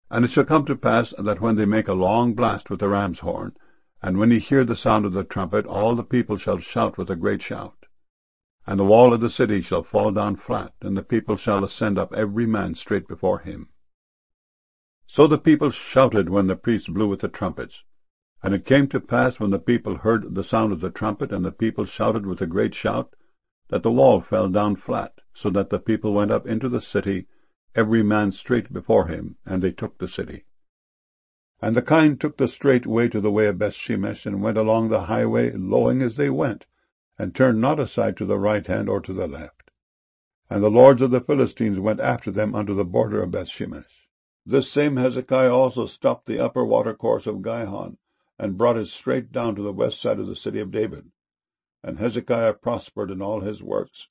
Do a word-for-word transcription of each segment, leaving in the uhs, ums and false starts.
And it shall come to pass that when they make a long blast with the ram's horn, and when ye hear the sound of the trumpet, all the people shall shout with a great shout. And the wall of the city shall fall down flat, and the people shall ascend up every man straight before him. So the people shouted when the priest blew with the trumpets. And it came to pass, when the people heard the sound of the trumpet, and the people shouted with a great shout, that the wall fell down flat, so that the people went up into the city, every man straight before him, and they took the city. And the kine took the straight way to the way of Bethshemesh, and went along the highway, lowing as they went, and turned not aside to the right hand or to the left. And the lords of the Philistines went after them unto the border of Bethshemesh. This same Hezekiah also stopped the upper watercourse of Gihon, and brought it straight down to the west side of the city of David. And Hezekiah prospered in all his works.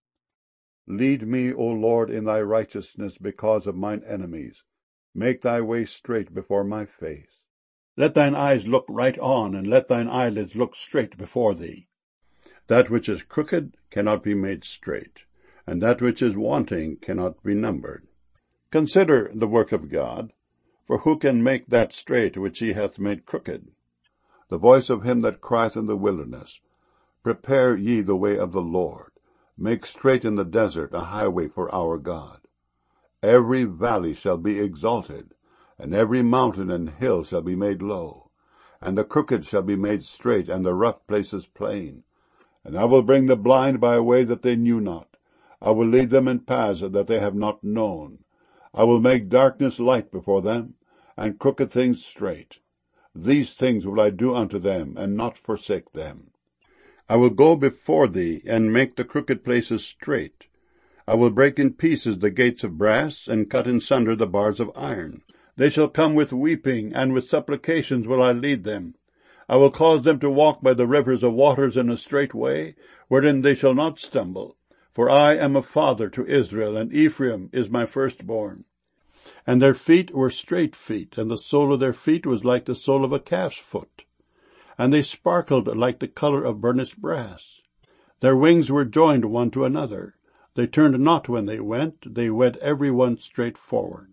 Lead me, O Lord, in thy righteousness because of mine enemies. Make thy way straight before my face. Let thine eyes look right on, and let thine eyelids look straight before thee. That which is crooked cannot be made straight, and that which is wanting cannot be numbered. Consider the work of God, for who can make that straight which he hath made crooked? The voice of him that crieth in the wilderness, Prepare ye the way of the Lord, make straight in the desert a highway for our God. Every valley shall be exalted, and every mountain and hill shall be made low, and the crooked shall be made straight, and the rough places plain. And I will bring the blind by a way that they knew not. I will lead them in paths that they have not known. I will make darkness light before them, and crooked things straight. These things will I do unto them, and not forsake them. I will go before thee, and make the crooked places straight. I will break in pieces the gates of brass, and cut in sunder the bars of iron. They shall come with weeping, and with supplications will I lead them. I will cause them to walk by the rivers of waters in a straight way, wherein they shall not stumble. For I am a father to Israel, and Ephraim is my firstborn. And their feet were straight feet, and the sole of their feet was like the sole of a calf's foot. And they sparkled like the color of burnished brass. Their wings were joined one to another. They turned not when they went, they went every one straight forward.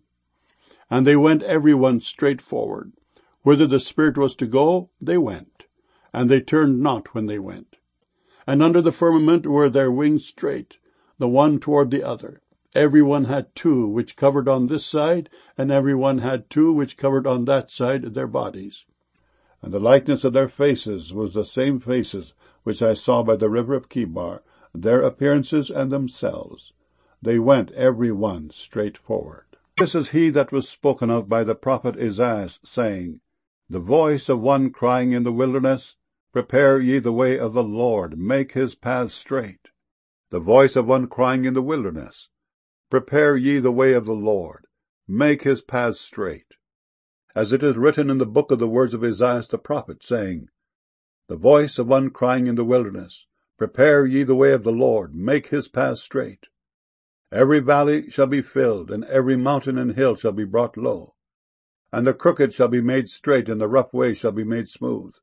And they went every one straight forward. Whither the Spirit was to go, they went, and they turned not when they went. And under the firmament were their wings straight, the one toward the other. Every one had two which covered on this side, and every one had two which covered on that side their bodies. And the likeness of their faces was the same faces which I saw by the river of Chebar, their appearances and themselves. They went every one straight forward. This is he that was spoken of by the prophet Isaiah, saying, The voice of one crying in the wilderness, Prepare ye the way of the Lord, make his paths straight. The voice of one crying in the wilderness, Prepare ye the way of the Lord, make his paths straight. As it is written in the book of the words of Isaiah the prophet, saying, The voice of one crying in the wilderness, Prepare ye the way of the Lord, make his paths straight. Every valley shall be filled, and every mountain and hill shall be brought low. And the crooked shall be made straight, and the rough way shall be made smooth.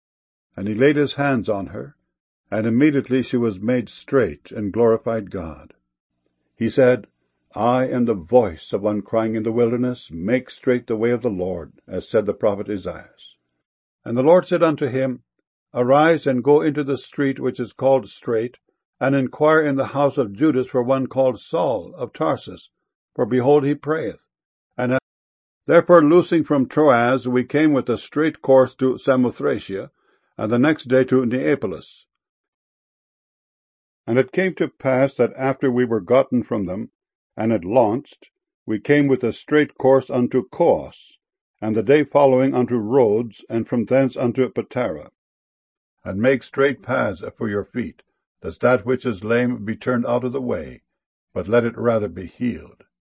And he laid his hands on her, and immediately she was made straight, and glorified God. He said, I am the voice of one crying in the wilderness, Make straight the way of the Lord, as said the prophet Isaiah. And the Lord said unto him, Arise, and go into the street which is called Straight, and inquire in the house of Judas for one called Saul of Tarsus, for behold he prayeth. And as therefore loosing from Troas, we came with a straight course to Samothracia, and the next day to Neapolis. And it came to pass that after we were gotten from them, and had launched, we came with a straight course unto Coos, and the day following unto Rhodes, and from thence unto Patara. And make straight paths for your feet, lest that which is lame be turned out of the way, but let it rather be healed.